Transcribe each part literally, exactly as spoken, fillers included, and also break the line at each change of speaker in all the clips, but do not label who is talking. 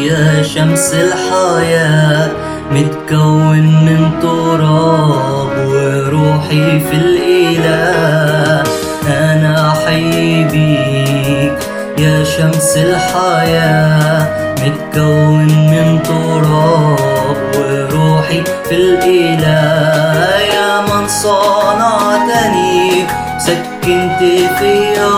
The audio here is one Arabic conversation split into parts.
يا شمس الحياة، متكون من تراب وروحي في الإله. أنا أحيي بيك يا شمس الحياة، متكون من تراب وروحي في الإله. يا من صنعتني سكنت فيا،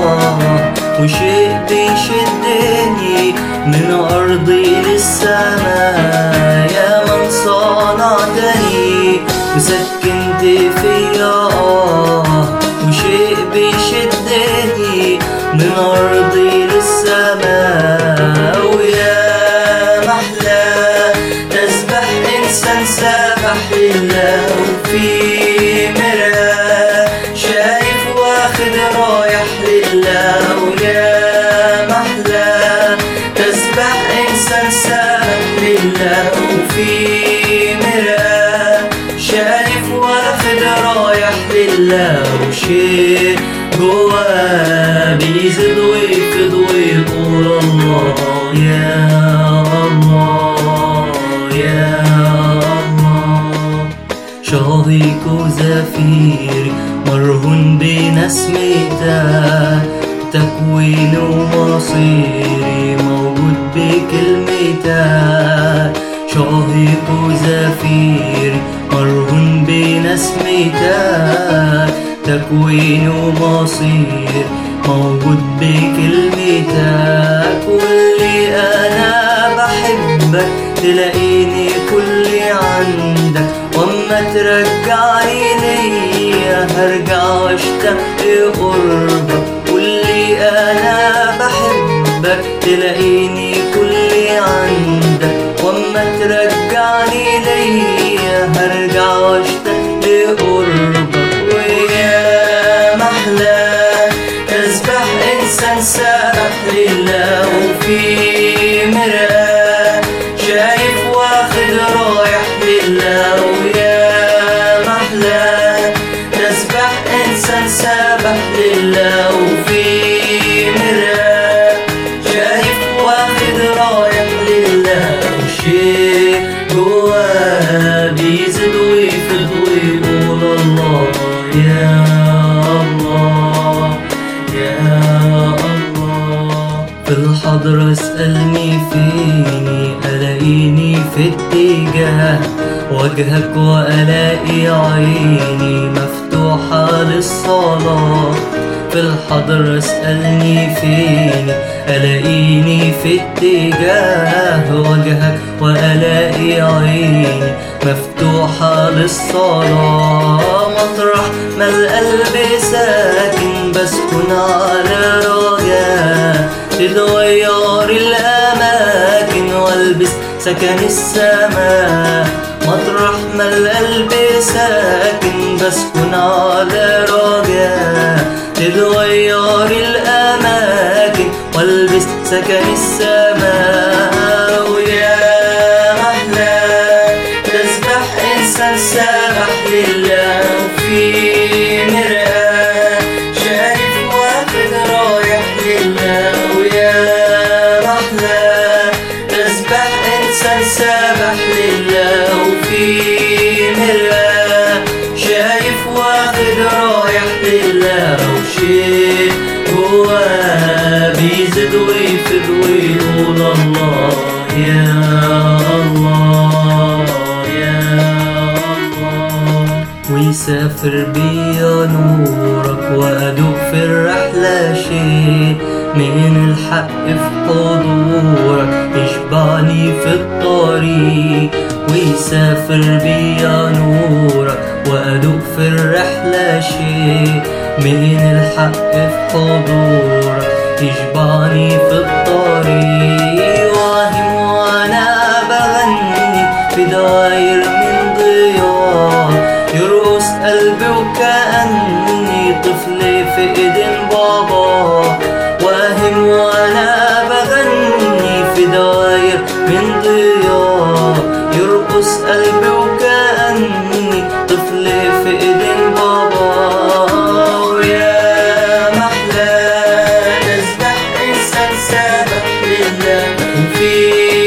وشيء بيشدني من أرضي للسماء. يا من صنعتني وسكنت فيا، وشيء بيشدني من أرضي للسماء. ويا محلى تسبح إنسان سبح لله، وفي مرآة شايف واخد رايح لله. ويا محلى تسبح إنسان سبح لله، وفي مرآة شايف واخد رايح لله. وشيء جواه بيزيد ويفيض ويقول الله يا الله يا الله. شهيق وزفير مرهون بنسمته، تكوين ومصيري موجود بكلمته. شهيق وزفير مرهون بنسمته، تكوين ومصير موجود بكلمتك. واللي أنا بحبك تلاقيني كلي عندك، وأما ترجعني ليا هرجع واشتاق لقربك. واللي أنا بحبك تلاقيني كلي عندك، وأما ترجعني ليا هرجع واشتاق لقربك. ويا محلى تسبح إنسان سبح لله، وفي مرآة شايف واخد رايح لله. ويا محلى تسبح إنسان سبح لله، وفي مرآة شايف واخد رايح لله. وشيء جواه بيزيد ويفيض ويقول الله يا الله يا الله. في الحضرة اسألني فيني ألاقيني في اتجاه وجهك، وألاقي عيني مفتوحة للصلاة. في الحضرة اسألني فيني ألاقيني في اتجاه وجهك، وألاقي عيني مفتوحة للصلاة. مطرح ما القلب ساكن بسكن على رجاء، تتغير الأماكن والبس سكن السماء. مطرح ما القلب ساكن بسكن على رجاء، تتغير الأماكن والبس سكن السماء. ويا محلى تسبح إنسان سبح لله، وفي مرآة شايف واخد رايح لله. ويا محلى تسبح إنسان سبح لله، وفي مرآة شايف واخد رايح لله. وشيء جواه بيزيد ويفيض ويقول الله يا الله يا الله. ويسافر بيا نورك وأدوق في الرحلة شيء من الحق في حضورك يشبعني في الطريق. ويسافر بيا نورك وأدوق في الرحلة شيء من الحق في حضورك يشبعني في الطريق. واهم وأنا بغني في دواير من ضياء، يرقص قلبي وكأني طفل في ايدين بابا. واهم وأنا بغني في دواير من ضياء، يرقص قلبي وكأني طفل في ايدين بابا. ويا محلى تسبح إنسان سبح لله، وفي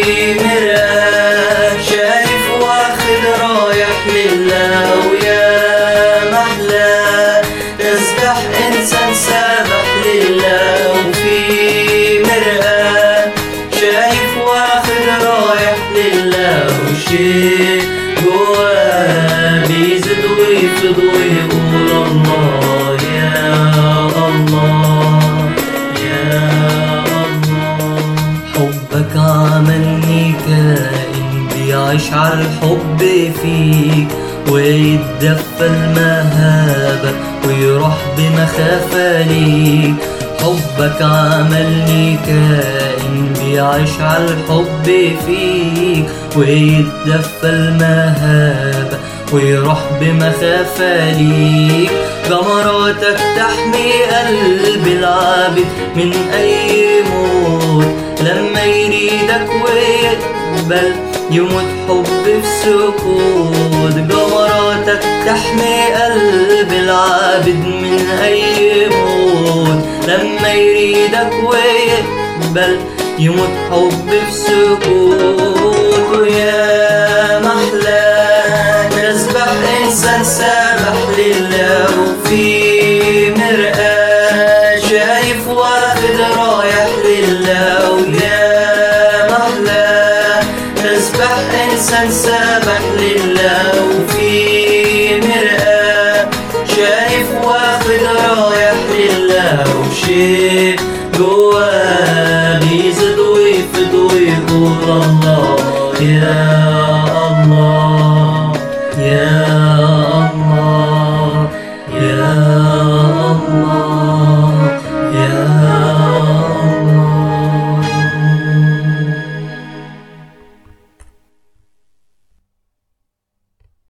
شيء جواه بيزيد ويفيض ويقول الله يا الله يا الله. حبك عملني كائن بيعيش على الحب فيك، ويتدفى المهابة ويروح بمخافة ليك. حبك عملني كائن بيعيش على الحب فيك، ويتدفى المهابة ويروح بمخافة ليك. جمراتك تحمي قلب العابد من أي موت، لما يريدك ويقبل يموت حب في سكوت. جمراتك تحمي قلب العابد من أي موت، لما يريدك ويقبل يموت حب في سكوت. ويا محلى نسبح إنسان سابح لله، وفي مرآة شايف واخد رايح لله. ويا محلى نسبح إنسان سابح لله، وفي مرآة شايف واخد رايح لله. وشيء جواه بيزيد ويفيض ويقول الله يا الله يا